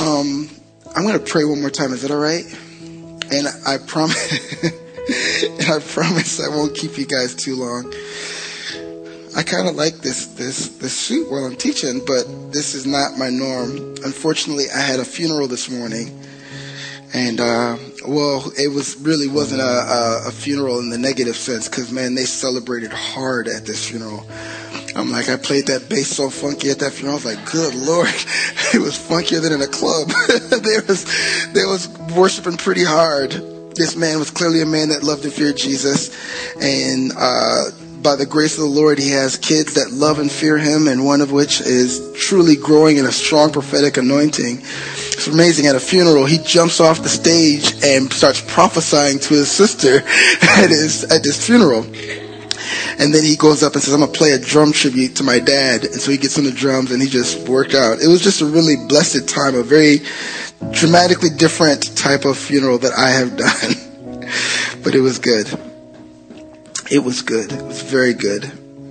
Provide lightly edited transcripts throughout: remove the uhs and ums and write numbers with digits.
I'm going to pray one more time. Is that all right? And I promise, I promise I won't keep you guys too long. I kind of like this suit while I'm teaching, but this is not my norm. Unfortunately, I had a funeral this morning, and it wasn't a funeral in the negative sense, because man, they celebrated hard at this funeral. I'm like, I played that bass so funky at that funeral. I was like, good Lord, it was funkier than in a club. they was worshiping pretty hard. This man was clearly a man that loved and feared Jesus, and by the grace of the Lord, he has kids that love and fear him, and one of which is truly growing in a strong prophetic anointing. It's amazing. At a funeral, he jumps off the stage and starts prophesying to his sister at this funeral. And then he goes up and says, I'm going to play a drum tribute to my dad. And so he gets on the drums and he just worked out. It was just a really blessed time, a very dramatically different type of funeral that I have done. But it was good. It was good. It was very good.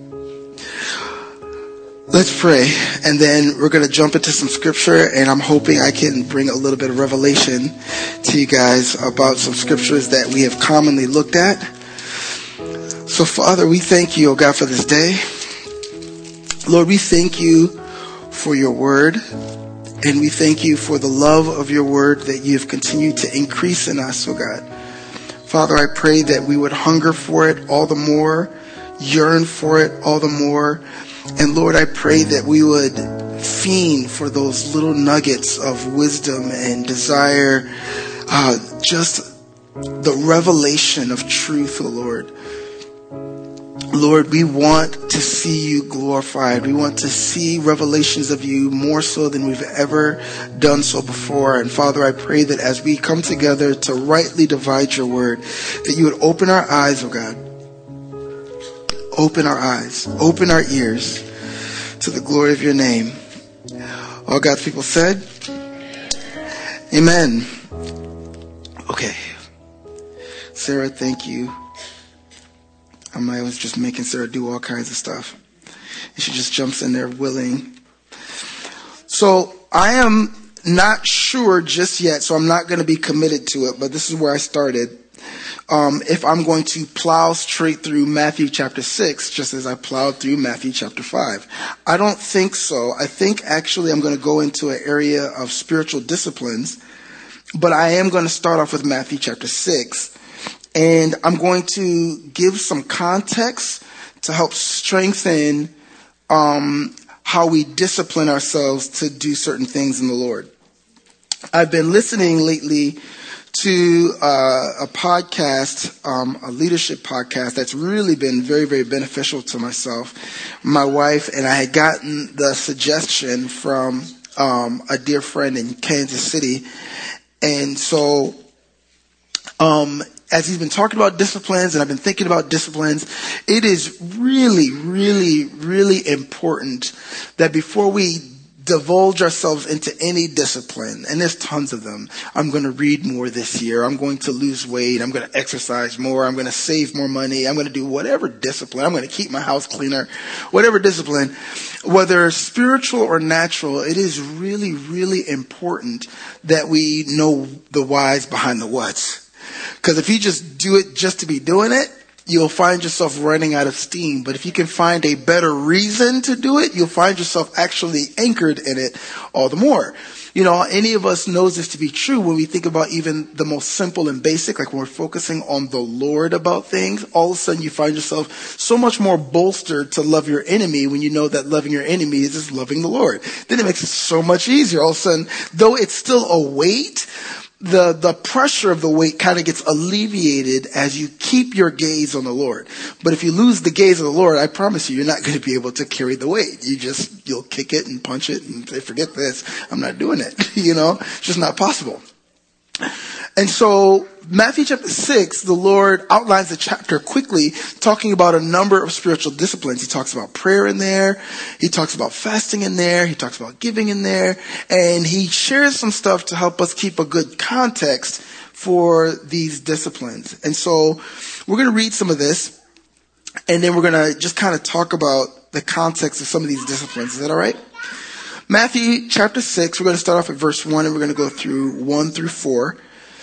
Let's pray. And then we're going to jump into some scripture. And I'm hoping I can bring a little bit of revelation to you guys about some scriptures that we have commonly looked at. So, Father, we thank you, oh God, for this day. Lord, we thank you for your word. And we thank you for the love of your word that you have continued to increase in us, oh God. Father, I pray that we would hunger for it all the more, yearn for it all the more. And Lord, I pray that we would fiend for those little nuggets of wisdom and desire, just the revelation of truth, oh Lord. Lord, we want to see you glorified. We want to see revelations of you more so than we've ever done so before. And Father, I pray that as we come together to rightly divide your word, that you would open our eyes, oh God. Open our eyes, open our ears to the glory of your name. All God's people said, amen. Okay. Sarah, thank you. I was just making Sarah do all kinds of stuff. And she just jumps in there willing. So I am not sure just yet, so I'm not going to be committed to it, but this is where I started. If I'm going to plow straight through Matthew chapter 6, just as I plowed through Matthew chapter 5. I don't think so. I think actually I'm going to go into an area of spiritual disciplines, but I am going to start off with Matthew chapter 6. And I'm going to give some context to help strengthen how we discipline ourselves to do certain things in the Lord. I've been listening lately to a podcast, a leadership podcast that's really been very, very beneficial to myself, my wife, and I had gotten the suggestion from a dear friend in Kansas City. And so as he's been talking about disciplines and I've been thinking about disciplines, it is really, really, really important that before we divulge ourselves into any discipline, and there's tons of them. I'm going to read more this year. I'm going to lose weight. I'm going to exercise more. I'm going to save more money. I'm going to do whatever discipline. I'm going to keep my house cleaner. Whatever discipline, whether spiritual or natural, it is really, really important that we know the whys behind the whats. Because if you just do it just to be doing it, you'll find yourself running out of steam. But if you can find a better reason to do it, you'll find yourself actually anchored in it all the more. You know, any of us knows this to be true when we think about even the most simple and basic, like when we're focusing on the Lord about things, all of a sudden you find yourself so much more bolstered to love your enemy when you know that loving your enemy is just loving the Lord. Then it makes it so much easier. All of a sudden, though it's still a weight, the pressure of the weight kind of gets alleviated as you keep your gaze on the Lord. But if you lose the gaze of the Lord, I promise you're not going to be able to carry the weight. You'll kick it and punch it and say, forget this. I'm not doing it. It's just not possible. And so Matthew chapter 6, the Lord outlines the chapter quickly, talking about a number of spiritual disciplines. He talks about prayer in there. He talks about fasting in there. He talks about giving in there. And he shares some stuff to help us keep a good context for these disciplines. And so we're going to read some of this, and then we're going to just kind of talk about the context of some of these disciplines. Is that all right? Matthew chapter 6, we're going to start off at verse 1 and we're going to go through 1 through 4.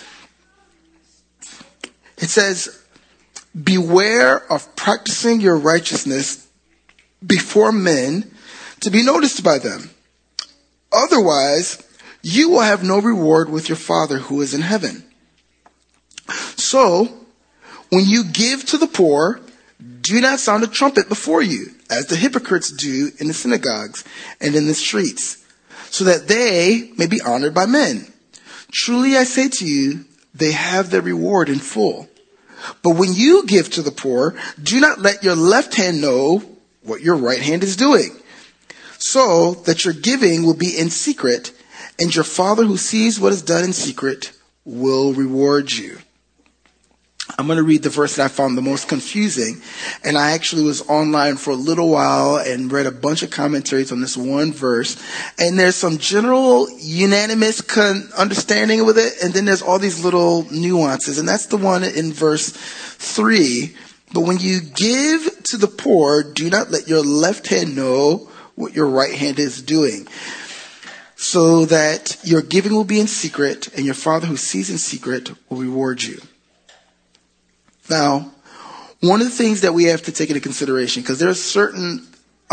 It says, beware of practicing your righteousness before men to be noticed by them. Otherwise, you will have no reward with your Father who is in heaven. So, when you give to the poor, do not sound a trumpet before you, as the hypocrites do in the synagogues and in the streets, so that they may be honored by men. Truly I say to you, they have their reward in full. But when you give to the poor, do not let your left hand know what your right hand is doing, so that your giving will be in secret, and your Father who sees what is done in secret will reward you. I'm going to read the verse that I found the most confusing. And I actually was online for a little while and read a bunch of commentaries on this one verse. And there's some general unanimous understanding with it. And then there's all these little nuances. And that's the one in verse 3. But when you give to the poor, do not let your left hand know what your right hand is doing, so that your giving will be in secret, and your Father who sees in secret will reward you. Now, one of the things that we have to take into consideration, because there are certain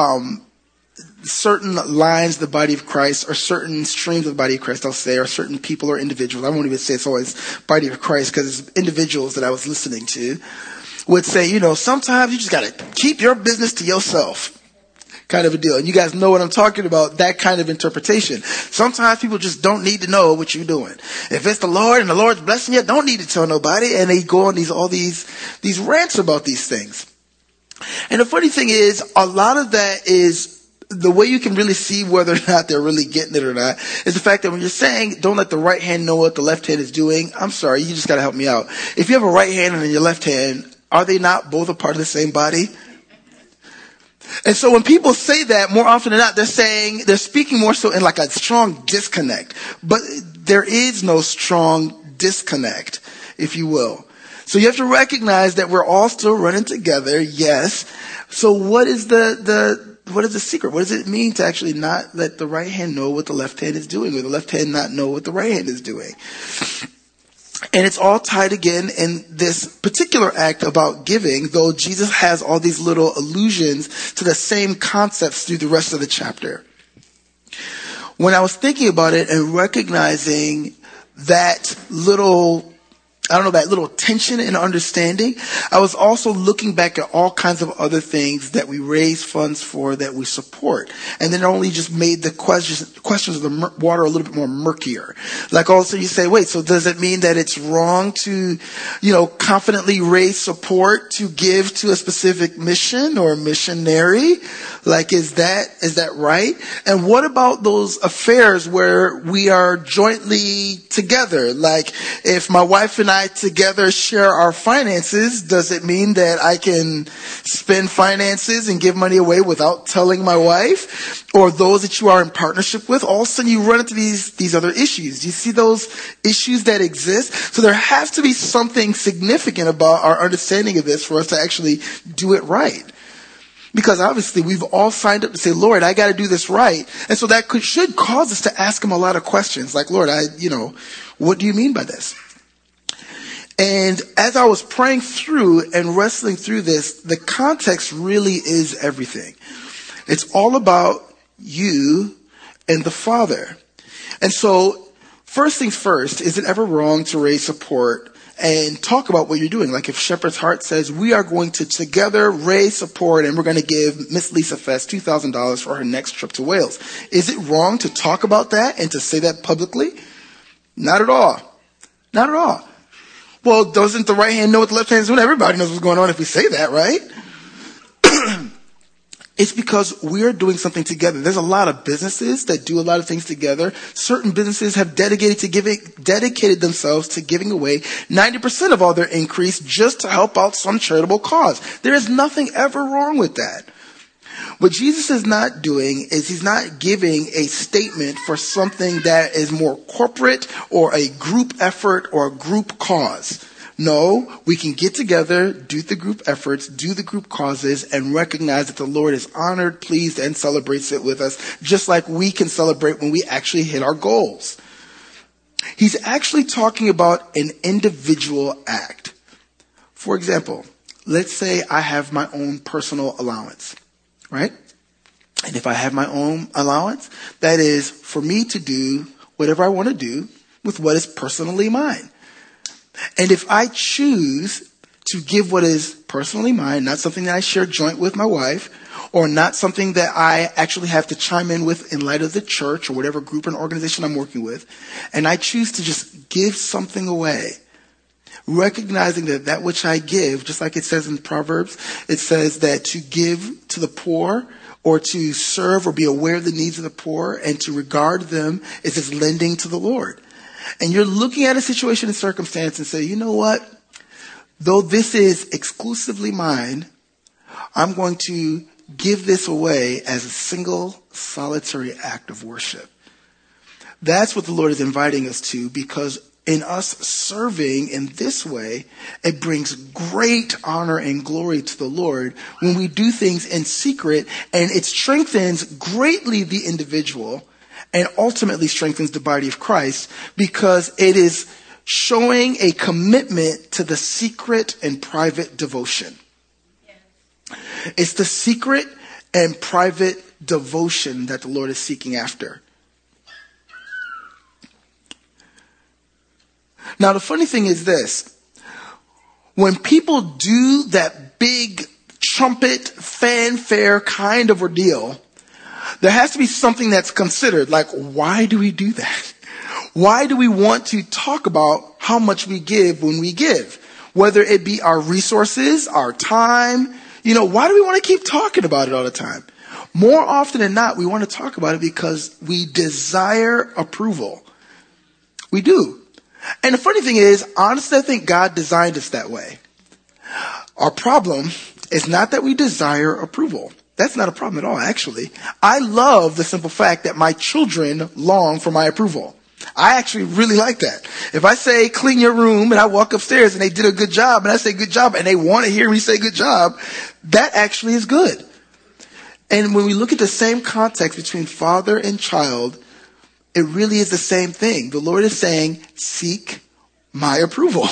lines of the body of Christ, or certain streams of the body of Christ, I'll say, or certain people or individuals. I won't even say it's always body of Christ, because it's individuals that I was listening to would say, sometimes you just got to keep your business to yourself. Kind of a deal. And you guys know what I'm talking about, that kind of interpretation. Sometimes people just don't need to know what you're doing. If it's the Lord and the Lord's blessing you, don't need to tell nobody. And they go on all these rants about these things. And the funny thing is, a lot of that is the way you can really see whether or not they're really getting it or not is the fact that when you're saying don't let the right hand know what the left hand is doing, I'm sorry, you just got to help me out. If you have a right hand and your left hand, are they not both a part of the same body? And so when people say that, more often than not, they're speaking more so in like a strong disconnect. But there is no strong disconnect, if you will. So you have to recognize that we're all still running together, yes. So what is what is the secret? What does it mean to actually not let the right hand know what the left hand is doing, or the left hand not know what the right hand is doing? And it's all tied again in this particular act about giving, though Jesus has all these little allusions to the same concepts through the rest of the chapter. When I was thinking about it and recognizing that little tension and understanding, I was also looking back at all kinds of other things that we raise funds for, that we support. And then it only just made the questions of the water a little bit more murkier. Like also you say, wait, so does it mean that it's wrong to, confidently raise support to give to a specific mission or missionary? Like, is that right? And what about those affairs where we are jointly together? Like, if my wife and I together share our finances, does it mean that I can spend finances and give money away without telling my wife? Or those that you are in partnership with? All of a sudden you run into these other issues. Do you see those issues that exist? So there has to be something significant about our understanding of this for us to actually do it right. Because obviously we've all signed up to say, Lord, I got to do this right. And so that should cause us to ask him a lot of questions. Like, Lord, what do you mean by this? And as I was praying through and wrestling through this, the context really is everything. It's all about you and the Father. And so first things first, is it ever wrong to raise support and talk about what you're doing? Like if Shepherd's Heart says, we are going to together raise support and we're going to give Miss Lisa Fest $2,000 for her next trip to Wales. Is it wrong to talk about that and to say that publicly? Not at all. Not at all. Well, doesn't the right hand know what the left hand is doing? Everybody knows what's going on if we say that, right? It's because we're doing something together. There's a lot of businesses that do a lot of things together. Certain businesses have dedicated themselves to giving away 90% of all their increase just to help out some charitable cause. There is nothing ever wrong with that. What Jesus is not doing is he's not giving a statement for something that is more corporate or a group effort or a group cause. No, we can get together, do the group efforts, do the group causes, and recognize that the Lord is honored, pleased, and celebrates it with us, just like we can celebrate when we actually hit our goals. He's actually talking about an individual act. For example, let's say I have my own personal allowance, right? And if I have my own allowance, that is for me to do whatever I want to do with what is personally mine. And if I choose to give what is personally mine, not something that I share joint with my wife, or not something that I actually have to chime in with in light of the church or whatever group and organization I'm working with, and I choose to just give something away, recognizing that that which I give, just like it says in Proverbs, it says that to give to the poor or to serve or be aware of the needs of the poor and to regard them is as lending to the Lord. And you're looking at a situation and circumstance and say, you know what? Though this is exclusively mine, I'm going to give this away as a single solitary act of worship. That's what the Lord is inviting us to, because in us serving in this way, it brings great honor and glory to the Lord when we do things in secret, and it strengthens greatly the individual and ultimately strengthens the body of Christ, because it is showing a commitment to the secret and private devotion. It's the secret and private devotion that the Lord is seeking after. Now, the funny thing is this. When people do that big trumpet fanfare kind of ordeal, there has to be something that's considered. Like, why do we do that? Why do we want to talk about how much we give when we give? Whether it be our resources, our time, why do we want to keep talking about it all the time? More often than not, we want to talk about it because we desire approval. We do. And the funny thing is, honestly, I think God designed us that way. Our problem is not that we desire approval. That's not a problem at all, actually. I love the simple fact that my children long for my approval. I actually really like that. If I say, clean your room, and I walk upstairs and they did a good job, and I say good job, and they want to hear me say good job, that actually is good. And when we look at the same context between father and child, it really is the same thing. The Lord is saying, seek my approval.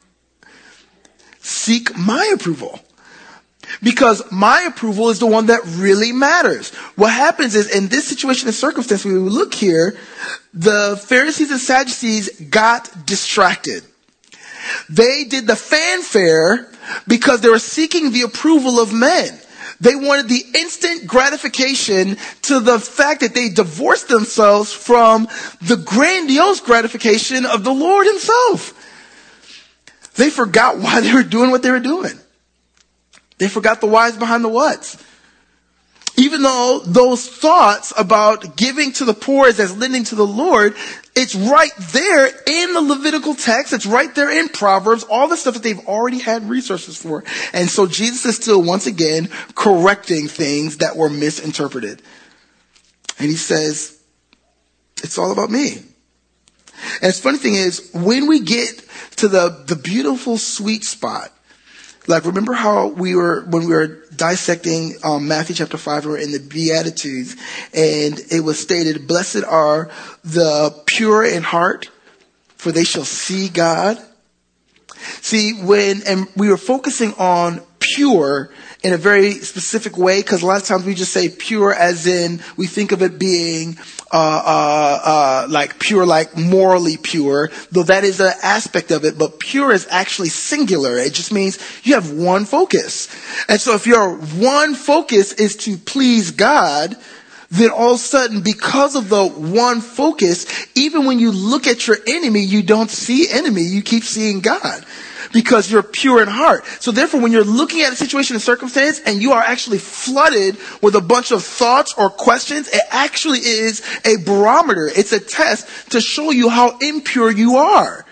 Seek my approval. Because my approval is the one that really matters. What happens is, in this situation and circumstance, when we look here, the Pharisees and Sadducees got distracted. They did the fanfare because they were seeking the approval of men. They wanted the instant gratification to the fact that they divorced themselves from the grandiose gratification of the Lord himself. They forgot why they were doing what they were doing. They forgot the whys behind the whats. Even though those thoughts about giving to the poor is as lending to the Lord, it's right there in the Levitical text. It's right there in Proverbs, all the stuff that they've already had resources for. And so Jesus is still once again correcting things that were misinterpreted. And he says, it's all about me. And the funny thing is, when we get to the beautiful sweet spot, like, remember how when we were dissecting Matthew chapter 5, we were in the Beatitudes, and it was stated, blessed are the pure in heart, for they shall see God. See, and we were focusing on pure in a very specific way, because a lot of times we just say pure as in we think of it being like pure, like morally pure, though that is an aspect of it, but pure is actually singular. It just means you have one focus. And so if your one focus is to please God, then all of a sudden, because of the one focus, even when you look at your enemy, you don't see enemy, you keep seeing God. Because you're pure in heart. So therefore, when you're looking at a situation and circumstance and you are actually flooded with a bunch of thoughts or questions, it actually is a barometer. It's a test to show you how impure you are.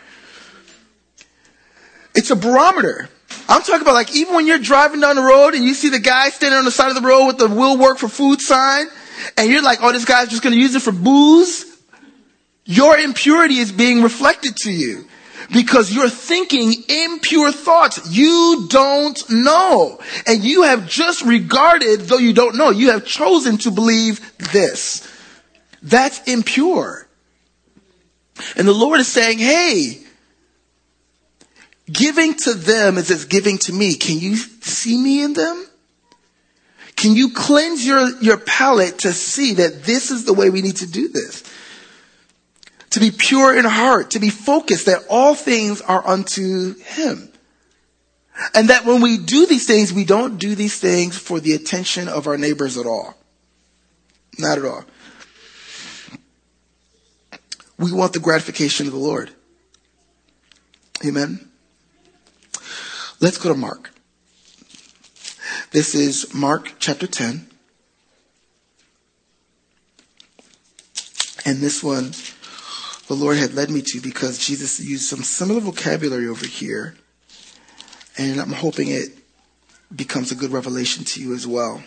It's a barometer. I'm talking about, like, even when you're driving down the road and you see the guy standing on the side of the road with the will work for food sign, and you're like, oh, this guy's just going to use it for booze. Your impurity is being reflected to you. Because you're thinking impure thoughts. You don't know. And you have just regarded, though you don't know, you have chosen to believe this. That's impure. And the Lord is saying, hey, giving to them is as giving to me. Can you see me in them? Can you cleanse your palate to see that this is the way we need to do this? To be pure in heart, to be focused that all things are unto him. And that when we do these things, we don't do these things for the attention of our neighbors at all. Not at all. We want the gratification of the Lord. Amen. Let's go to Mark. This is Mark chapter 10. And this one the Lord had led me to because Jesus used some similar vocabulary over here. And I'm hoping it becomes a good revelation to you as well.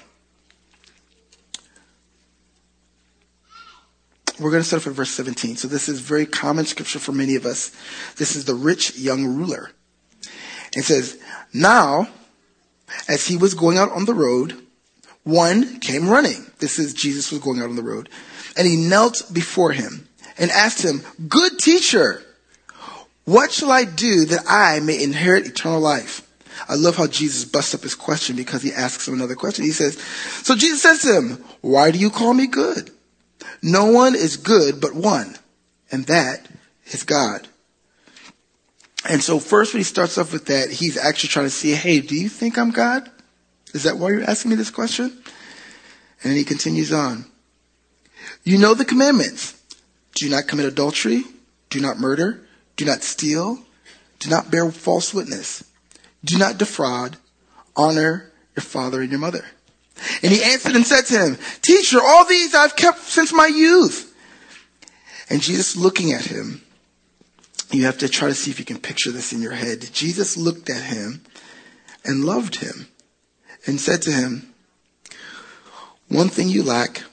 We're going to start off at verse 17. So this is very common scripture for many of us. This is the rich young ruler. It says, now, as he was going out on the road, one came running. This is Jesus was going out on the road. And he knelt before him and asked him, good teacher, what shall I do that I may inherit eternal life? I love how Jesus busts up his question because he asks him another question. He says, so Jesus says to him, why do you call me good? No one is good but one, and that is God. And so first when he starts off with that, he's actually trying to see, hey, do you think I'm God? Is that why you're asking me this question? And then he continues on. You know the commandments. Do not commit adultery. Do not murder. Do not steal. Do not bear false witness. Do not defraud. Honor your father and your mother. And he answered and said to him, teacher, all these I've kept since my youth. And Jesus looking at him, you have to try to see if you can picture this in your head. Jesus looked at him and loved him and said to him, one thing you lack,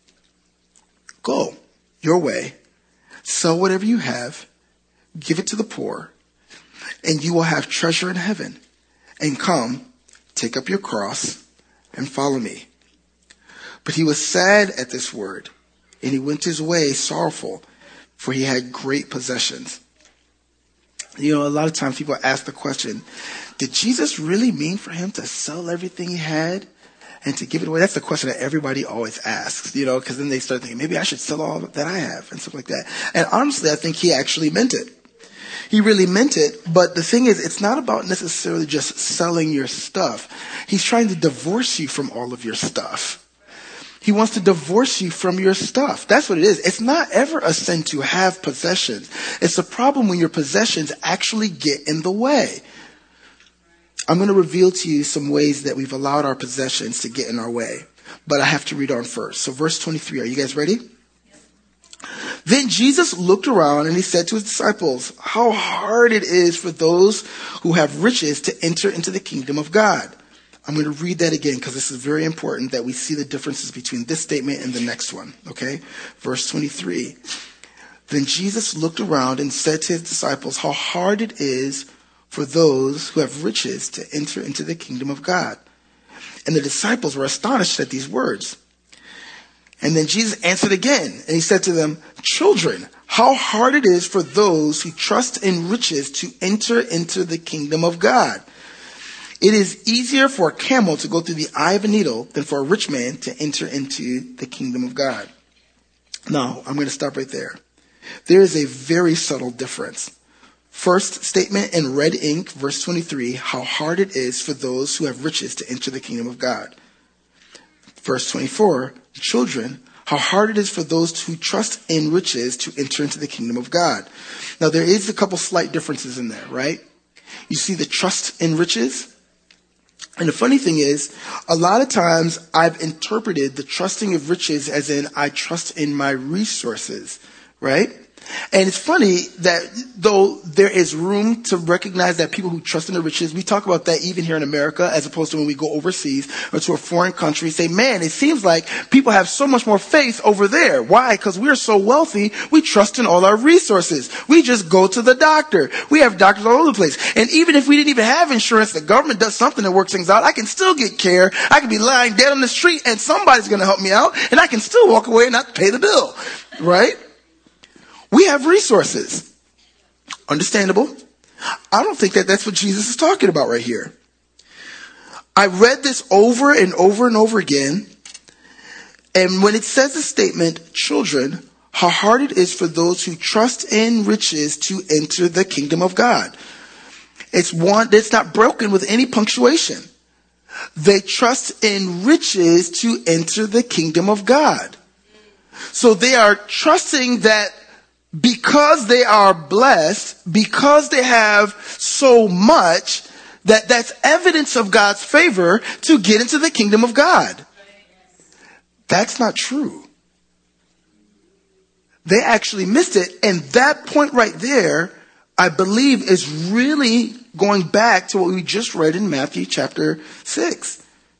go your way, sell whatever you have, give it to the poor, and you will have treasure in heaven. And come, take up your cross and follow me. But he was sad at this word, and he went his way sorrowful, for he had great possessions. You know, a lot of times people ask the question, did Jesus really mean for him to sell everything he had and to give it away? That's the question that everybody always asks, you know, because then they start thinking, maybe I should sell all that I have and stuff like that. And honestly, I think he actually meant it. He really meant it, but the thing is, it's not about necessarily just selling your stuff. He's trying to divorce you from all of your stuff. He wants to divorce you from your stuff. That's what it is. It's not ever a sin to have possessions. It's a problem when your possessions actually get in the way. I'm going to reveal to you some ways that we've allowed our possessions to get in our way, but I have to read on first. So verse 23, are you guys ready? Then Jesus looked around and he said to his disciples, how hard it is for those who have riches to enter into the kingdom of God. I'm going to read that again because this is very important that we see the differences between this statement and the next one. Okay. Verse 23. Then Jesus looked around and said to his disciples, how hard it is for those who have riches to enter into the kingdom of God. And the disciples were astonished at these words. And then Jesus answered again, and he said to them, children, how hard it is for those who trust in riches to enter into the kingdom of God. It is easier for a camel to go through the eye of a needle than for a rich man to enter into the kingdom of God. Now, I'm going to stop right there. There is a very subtle difference. First statement in red ink, verse 23, how hard it is for those who have riches to enter the kingdom of God. Verse 24, children, how hard it is for those who trust in riches to enter into the kingdom of God. Now, there is a couple slight differences in there, right? You see the trust in riches. And the funny thing is, a lot of times I've interpreted the trusting of riches as in I trust in my resources, right? And it's funny that though there is room to recognize that people who trust in the riches, we talk about that even here in America, as opposed to when we go overseas or to a foreign country, say, man, it seems like people have so much more faith over there. Why? Because we're so wealthy, we trust in all our resources. We just go to the doctor. We have doctors all over the place. And even if we didn't even have insurance, the government does something that works things out. I can still get care. I can be lying dead on the street and somebody's going to help me out, and I can still walk away and not pay the bill. Right? We have resources. Understandable. I don't think that that's what Jesus is talking about right here. I read this over and over and over again. And when it says the statement, children, how hard it is for those who trust in riches to enter the kingdom of God. It's one that's not broken with any punctuation. They trust in riches to enter the kingdom of God. So they are trusting that because they are blessed, because they have so much, that's evidence of God's favor to get into the kingdom of God. That's not true. They actually missed it. And that point right there, I believe, is really going back to what we just read in Matthew chapter 6.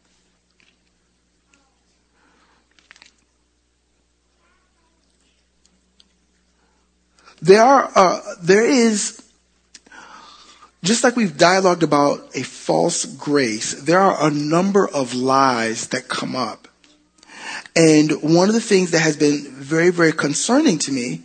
There is, just like we've dialogued about a false grace, there are a number of lies that come up. And one of the things that has been very, very concerning to me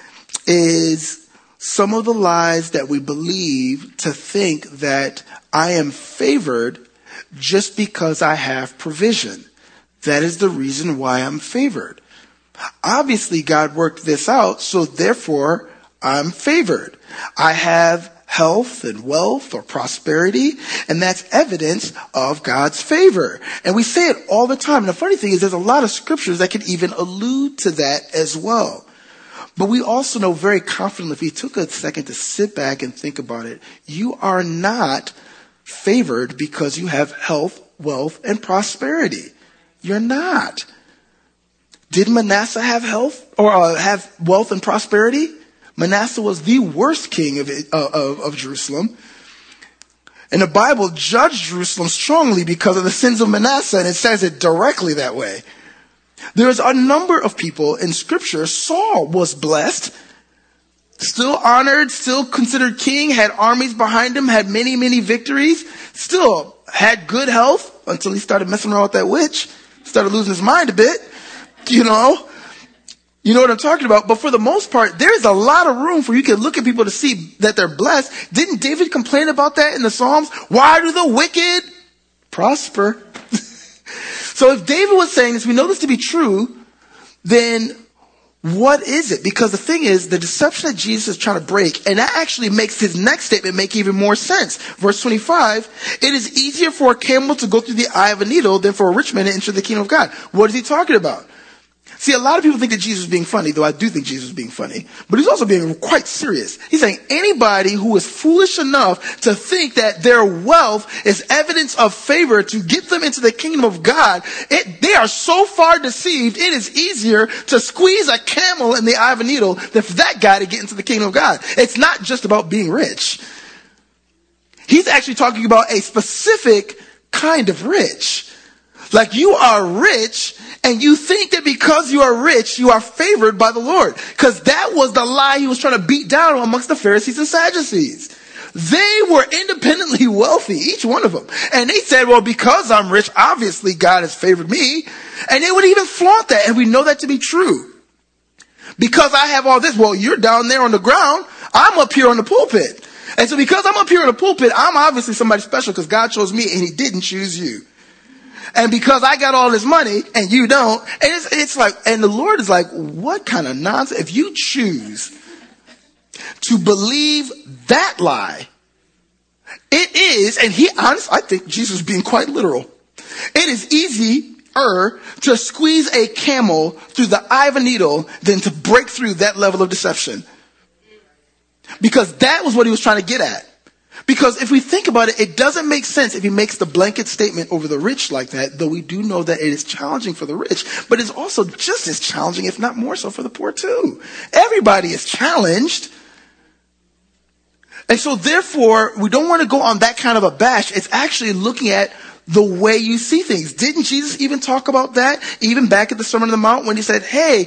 is some of the lies that we believe to think that I am favored just because I have provision. That is the reason why I'm favored. Obviously, God worked this out, so therefore, I'm favored. I have health and wealth or prosperity, and that's evidence of God's favor. And we say it all the time. And the funny thing is, there's a lot of scriptures that can even allude to that as well. But we also know very confidently, if you took a second to sit back and think about it, you are not favored because you have health, wealth, and prosperity. You're not. Did Manasseh have health or have wealth and prosperity? Manasseh was the worst king of Jerusalem. And the Bible judged Jerusalem strongly because of the sins of Manasseh, and it says it directly that way. There's a number of people in Scripture. Saul was blessed, still honored, still considered king, had armies behind him, had many, many victories, still had good health until he started messing around with that witch, started losing his mind a bit. You know what I'm talking about. But for the most part, there's a lot of room for you can look at people to see that they're blessed. Didn't David complain about that in the Psalms? Why do the wicked prosper? So if David was saying this, we know this to be true, then what is it? Because the thing is, the deception that Jesus is trying to break, and that actually makes his next statement make even more sense. Verse 25, it is easier for a camel to go through the eye of a needle than for a rich man to enter the kingdom of God. What is he talking about? See, a lot of people think that Jesus is being funny, though I do think Jesus is being funny. But he's also being quite serious. He's saying anybody who is foolish enough to think that their wealth is evidence of favor to get them into the kingdom of God, they are so far deceived, it is easier to squeeze a camel in the eye of a needle than for that guy to get into the kingdom of God. It's not just about being rich. He's actually talking about a specific kind of rich. Like you are rich and you think that because you are rich, you are favored by the Lord. Because that was the lie he was trying to beat down amongst the Pharisees and Sadducees. They were independently wealthy, each one of them. And they said, well, because I'm rich, obviously God has favored me. And they would even flaunt that. And we know that to be true. Because I have all this, well, you're down there on the ground. I'm up here on the pulpit. And so because I'm up here on the pulpit, I'm obviously somebody special because God chose me and he didn't choose you. And because I got all this money and you don't, and it's like, and the Lord is like, what kind of nonsense? If you choose to believe that lie, it is, and I think Jesus is being quite literal. It is easier to squeeze a camel through the eye of a needle than to break through that level of deception. Because that was what he was trying to get at. Because if we think about it, it doesn't make sense if he makes the blanket statement over the rich like that, though we do know that it is challenging for the rich, but it's also just as challenging, if not more so, for the poor too. Everybody is challenged. And so therefore, we don't want to go on that kind of a bash. It's actually looking at the way you see things. Didn't Jesus even talk about that? Even back at the Sermon on the Mount when he said, hey,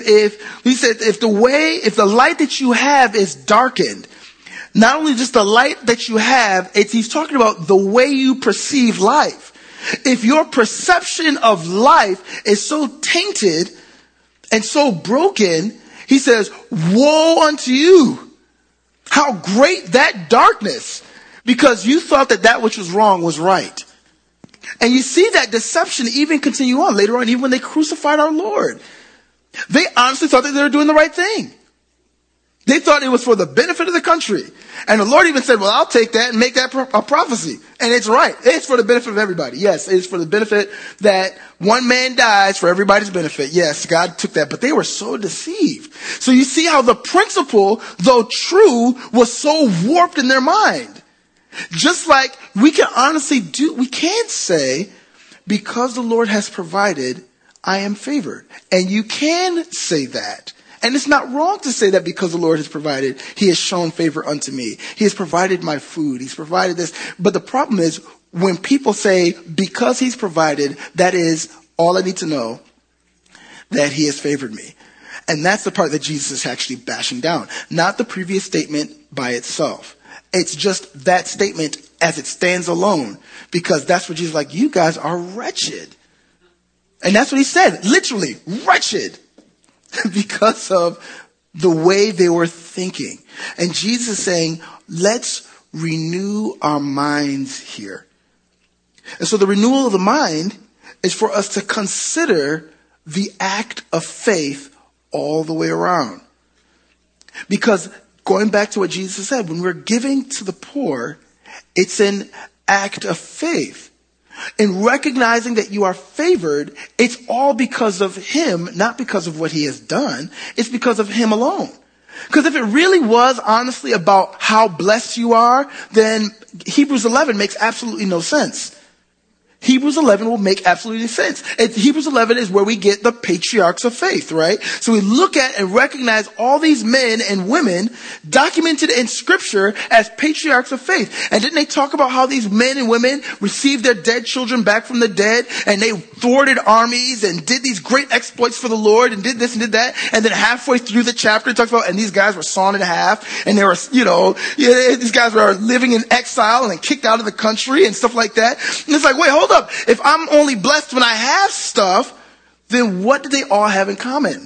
if the light that you have is darkened, not only just the light that you have, he's talking about the way you perceive life. If your perception of life is so tainted and so broken, he says, woe unto you. How great that darkness, because you thought that which was wrong was right. And you see that deception even continue on later on, even when they crucified our Lord. They honestly thought that they were doing the right thing. They thought it was for the benefit of the country. And the Lord even said, well, I'll take that and make that a prophecy. And it's right. It's for the benefit of everybody. Yes, it's for the benefit that one man dies for everybody's benefit. Yes, God took that. But they were so deceived. So you see how the principle, though true, was so warped in their mind. Just like we can say, because the Lord has provided, I am favored. And you can say that. And it's not wrong to say that because the Lord has provided, he has shown favor unto me. He has provided my food. He's provided this. But the problem is when people say, because he's provided, that is all I need to know, that he has favored me. And that's the part that Jesus is actually bashing down. Not the previous statement by itself. It's just that statement as it stands alone. Because that's what Jesus is like, you guys are wretched. And that's what he said. Literally, wretched. Because of the way they were thinking. And Jesus is saying, let's renew our minds here. And so the renewal of the mind is for us to consider the act of faith all the way around. Because going back to what Jesus said, when we're giving to the poor, it's an act of faith. In recognizing that you are favored, it's all because of him, not because of what he has done. It's because of him alone. Because if it really was honestly about how blessed you are, then Hebrews 11 makes absolutely no sense. Hebrews 11 will make absolutely sense. Hebrews 11 is where we get the patriarchs of faith, right? So we look at and recognize all these men and women documented in scripture as patriarchs of faith. And didn't they talk about how these men and women received their dead children back from the dead and they thwarted armies and did these great exploits for the Lord and did this and did that. And then halfway through the chapter it talks about, and these guys were sawn in half and they were, these guys were living in exile and then kicked out of the country and stuff like that. And it's like, wait, hold up. If I'm only blessed when I have stuff, then what do they all have in common?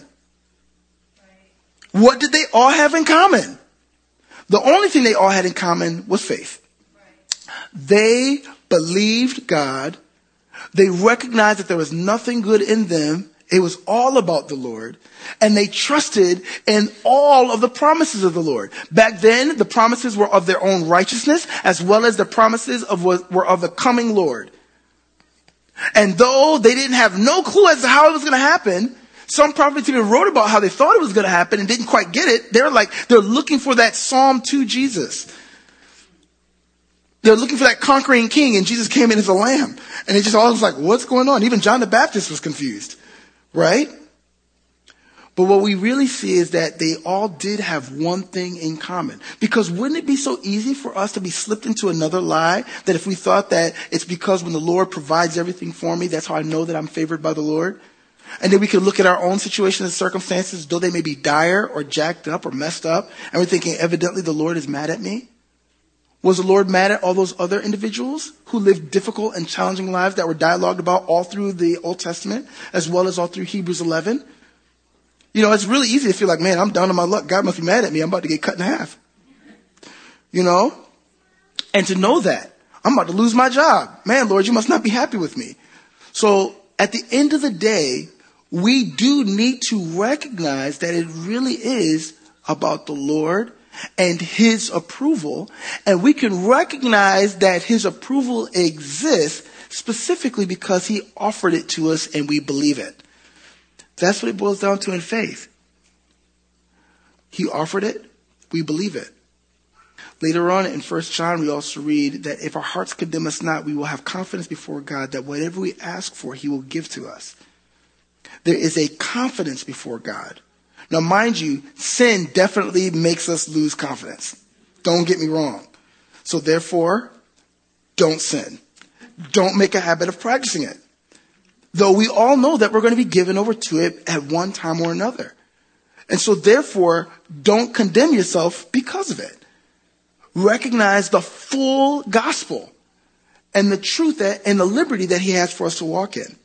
What did they all have in common? The only thing they all had in common was faith. They believed God. They recognized that there was nothing good in them. It was all about the Lord. And they trusted in all of the promises of the Lord. Back then, the promises were of their own righteousness, as well as the promises were of the coming Lord. And though they didn't have no clue as to how it was going to happen, some prophets even wrote about how they thought it was going to happen and didn't quite get it. They're looking for that Psalm 2 Jesus. They're looking for that conquering king, and Jesus came in as a lamb. And it just all was like, what's going on? Even John the Baptist was confused, right? But what we really see is that they all did have one thing in common. Because wouldn't it be so easy for us to be slipped into another lie, that if we thought that it's because when the Lord provides everything for me, that's how I know that I'm favored by the Lord? And then we could look at our own situations and circumstances, though they may be dire or jacked up or messed up, and we're thinking, evidently the Lord is mad at me. Was the Lord mad at all those other individuals who lived difficult and challenging lives that were dialogued about all through the Old Testament, as well as all through Hebrews 11? It's really easy to feel like, man, I'm down on my luck. God must be mad at me. I'm about to get cut in half. And to know that I'm about to lose my job. Man, Lord, you must not be happy with me. So at the end of the day, we do need to recognize that it really is about the Lord and his approval. And we can recognize that his approval exists specifically because he offered it to us and we believe it. That's what it boils down to in faith. He offered it. We believe it. Later on in 1 John, we also read that if our hearts condemn us not, we will have confidence before God that whatever we ask for, he will give to us. There is a confidence before God. Now, mind you, sin definitely makes us lose confidence. Don't get me wrong. So therefore, don't sin. Don't make a habit of practicing it. Though we all know that we're going to be given over to it at one time or another. And so therefore, don't condemn yourself because of it. Recognize the full gospel and the truth and the liberty that he has for us to walk in.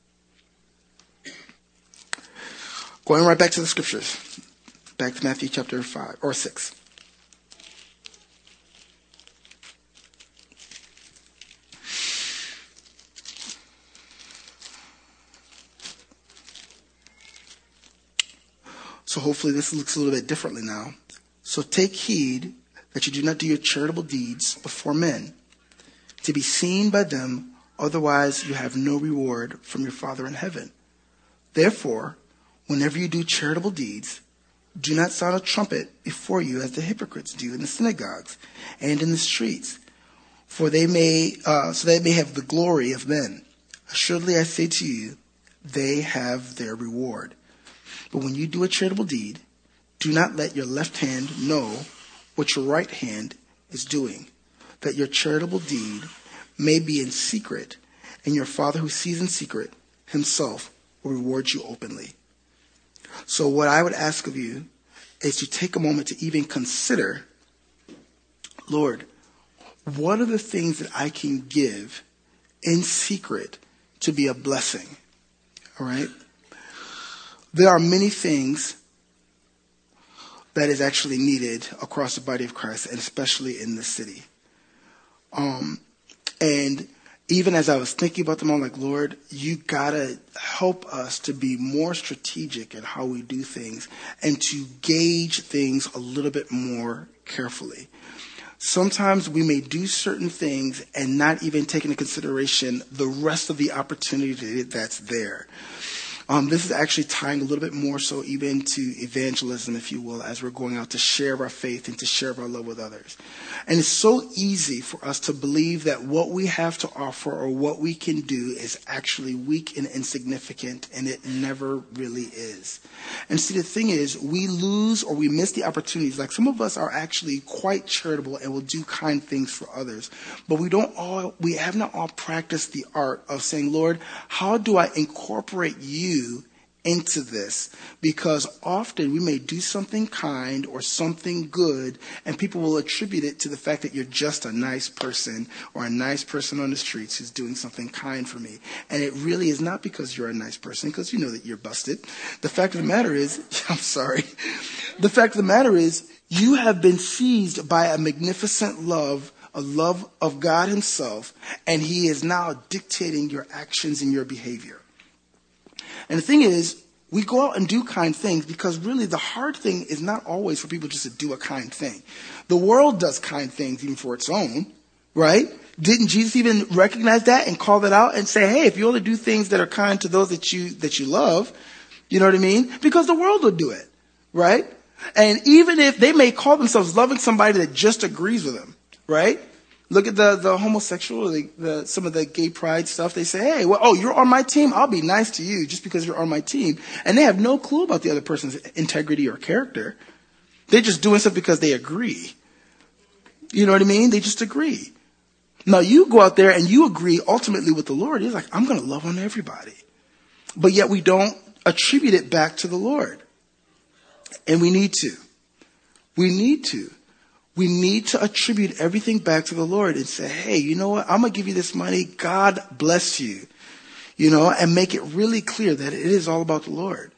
Going right back to the scriptures. Back to Matthew chapter 5 or 6. So hopefully this looks a little bit differently now. So take heed that you do not do your charitable deeds before men, to be seen by them, otherwise you have no reward from your Father in heaven. Therefore, whenever you do charitable deeds, do not sound a trumpet before you as the hypocrites do in the synagogues and in the streets, for they may so that they may have the glory of men. Assuredly I say to you, they have their reward. But when you do a charitable deed, do not let your left hand know what your right hand is doing, that your charitable deed may be in secret, and your Father who sees in secret himself will reward you openly. So what I would ask of you is to take a moment to even consider, Lord, what are the things that I can give in secret to be a blessing? All right? There are many things that is actually needed across the body of Christ, and especially in this city. And even as I was thinking about them, I'm like, Lord, you gotta help us to be more strategic in how we do things and to gauge things a little bit more carefully. Sometimes we may do certain things and not even take into consideration the rest of the opportunity that's there. This is actually tying a little bit more so even to evangelism, if you will, as we're going out to share our faith and to share our love with others. And it's so easy for us to believe that what we have to offer or what we can do is actually weak and insignificant, and it never really is. And see, the thing is, we lose or we miss the opportunities. Like some of us are actually quite charitable and will do kind things for others, but we have not all practiced the art of saying, Lord, how do I incorporate you into this? Because often we may do something kind or something good, and people will attribute it to the fact that you're just a nice person or a nice person on the streets who's doing something kind for me. And it really is not because you're a nice person, because you know that you're busted. The fact of the matter is, I'm sorry. The fact of the matter is, you have been seized by a magnificent love, a love of God himself, and he is now dictating your actions and your behavior. And the thing is, we go out and do kind things because really the hard thing is not always for people just to do a kind thing. The world does kind things even for its own, right? Didn't Jesus even recognize that and call that out and say, hey, if you only do things that are kind to those that you love, you know what I mean? Because the world will do it, right? And even if they may call themselves loving somebody that just agrees with them, right? Look at the homosexual, some of the gay pride stuff. They say, hey, well, you're on my team. I'll be nice to you just because you're on my team. And they have no clue about the other person's integrity or character. They're just doing stuff because they agree. You know what I mean? They just agree. Now you go out there and you agree ultimately with the Lord. You're like, I'm going to love on everybody. But yet we don't attribute it back to the Lord. And we need to. We need to. We need to attribute everything back to the Lord and say, hey, you know what? I'm going to give you this money. God bless you, and make it really clear that it is all about the Lord.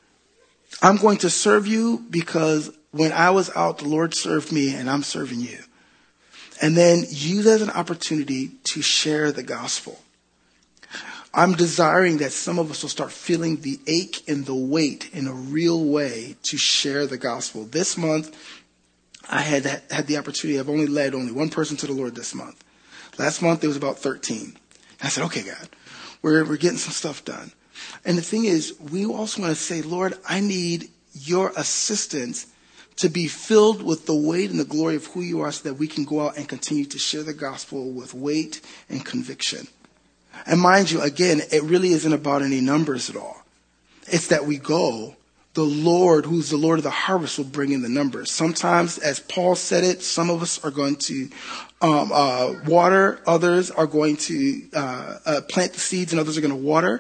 I'm going to serve you because when I was out, the Lord served me and I'm serving you. And then use it as an opportunity to share the gospel. I'm desiring that some of us will start feeling the ache and the weight in a real way to share the gospel. This month, I had the opportunity. I've only led one person to the Lord this month. Last month, there was about 13. I said, okay, God, we're getting some stuff done. And the thing is, we also want to say, Lord, I need your assistance to be filled with the weight and the glory of who you are so that we can go out and continue to share the gospel with weight and conviction. And mind you, again, it really isn't about any numbers at all. It's that we go. The Lord, who's the Lord of the harvest, will bring in the numbers. Sometimes, as Paul said it, some of us are going to water, others are going to plant the seeds, and others are going to water.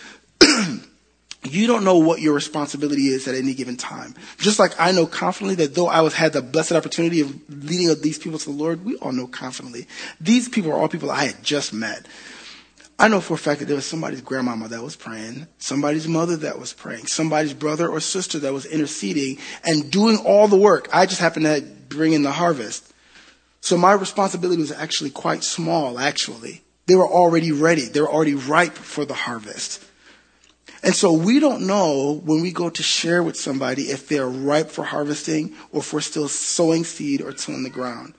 You don't know what your responsibility is at any given time. Just like I know confidently that though I had the blessed opportunity of leading these people to the Lord, we all know confidently. These people are all people I had just met. I know for a fact that there was somebody's grandmama that was praying, somebody's mother that was praying, somebody's brother or sister that was interceding and doing all the work. I just happened to bring in the harvest. So my responsibility was actually quite small, actually. They were already ready. They were already ripe for the harvest. And so we don't know when we go to share with somebody if they're ripe for harvesting or if we're still sowing seed or tilling the ground.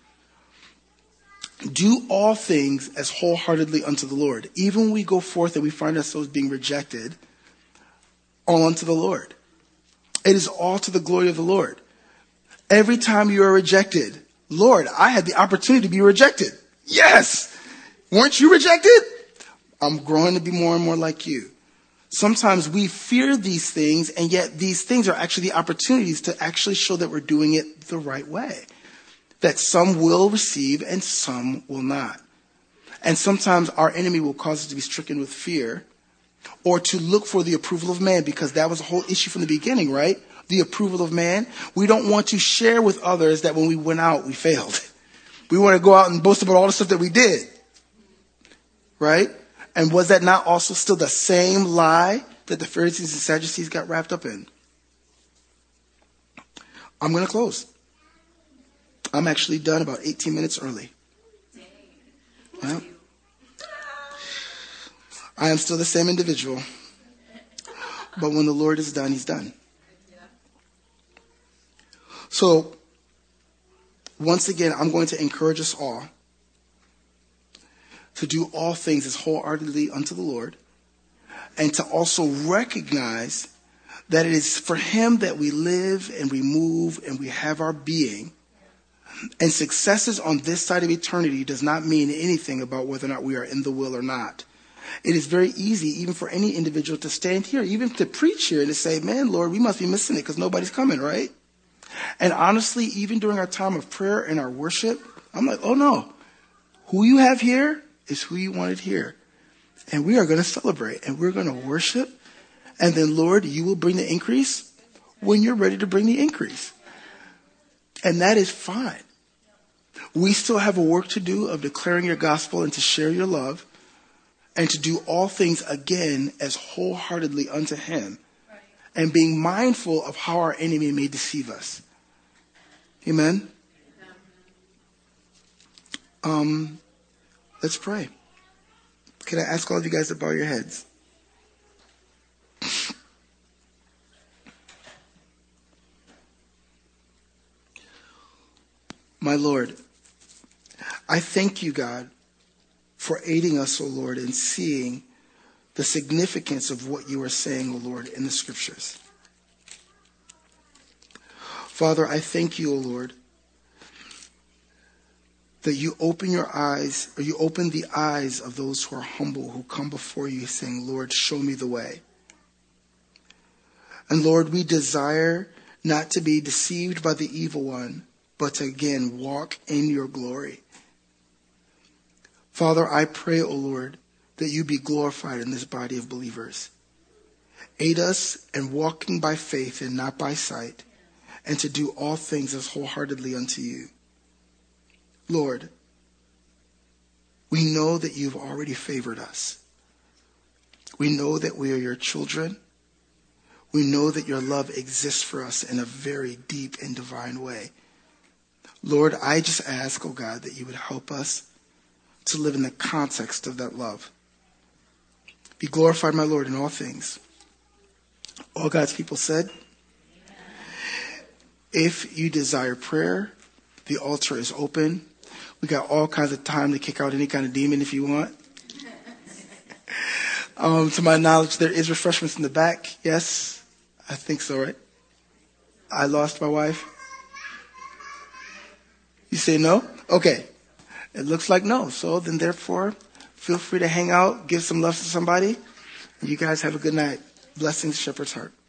Do all things as wholeheartedly unto the Lord. Even when we go forth and we find ourselves being rejected, all unto the Lord. It is all to the glory of the Lord. Every time you are rejected, Lord, I had the opportunity to be rejected. Yes! Weren't you rejected? I'm growing to be more and more like you. Sometimes we fear these things, and yet these things are actually the opportunities to actually show that we're doing it the right way. That some will receive and some will not. And sometimes our enemy will cause us to be stricken with fear or to look for the approval of man, because that was the whole issue from the beginning, right? The approval of man. We don't want to share with others that when we went out, we failed. We want to go out and boast about all the stuff that we did. Right? And was that not also still the same lie that the Pharisees and Sadducees got wrapped up in? I'm going to close. I'm actually done about 18 minutes early. Well, I am still the same individual. But when the Lord is done, he's done. So, once again, I'm going to encourage us all to do all things as wholeheartedly unto the Lord, and to also recognize that it is for him that we live and we move and we have our being. And successes on this side of eternity does not mean anything about whether or not we are in the will or not. It is very easy, even for any individual, to stand here, even to preach here and to say, man, Lord, we must be missing it because nobody's coming, right? And honestly, even during our time of prayer and our worship, I'm like, oh no, who you have here is who you wanted here. And we are going to celebrate and we're going to worship. And then, Lord, you will bring the increase when you're ready to bring the increase. And that is fine. We still have a work to do of declaring your gospel and to share your love and to do all things again as wholeheartedly unto him, and being mindful of how our enemy may deceive us. Amen. Let's pray. Can I ask all of you guys to bow your heads? My Lord, I thank you, God, for aiding us, O Lord, in seeing the significance of what you are saying, O Lord, in the scriptures. Father, I thank you, O Lord, that you open your eyes, or you open the eyes of those who are humble, who come before you saying, Lord, show me the way. And Lord, we desire not to be deceived by the evil one, but to again walk in your glory. Father, I pray, O Lord, that you be glorified in this body of believers. Aid us in walking by faith and not by sight, and to do all things as wholeheartedly unto you. Lord, we know that you've already favored us. We know that we are your children. We know that your love exists for us in a very deep and divine way. Lord, I just ask, oh God, that you would help us to live in the context of that love. Be glorified, my Lord, in all things. All God's people said, if you desire prayer, the altar is open. We got all kinds of time to kick out any kind of demon if you want. To my knowledge, there is refreshments in the back. Yes, I think so, right? I lost my wife. say no? Okay. It looks like no. So then therefore, feel free to hang out, give some love to somebody. You guys have a good night. Blessings, Shepherd's Heart.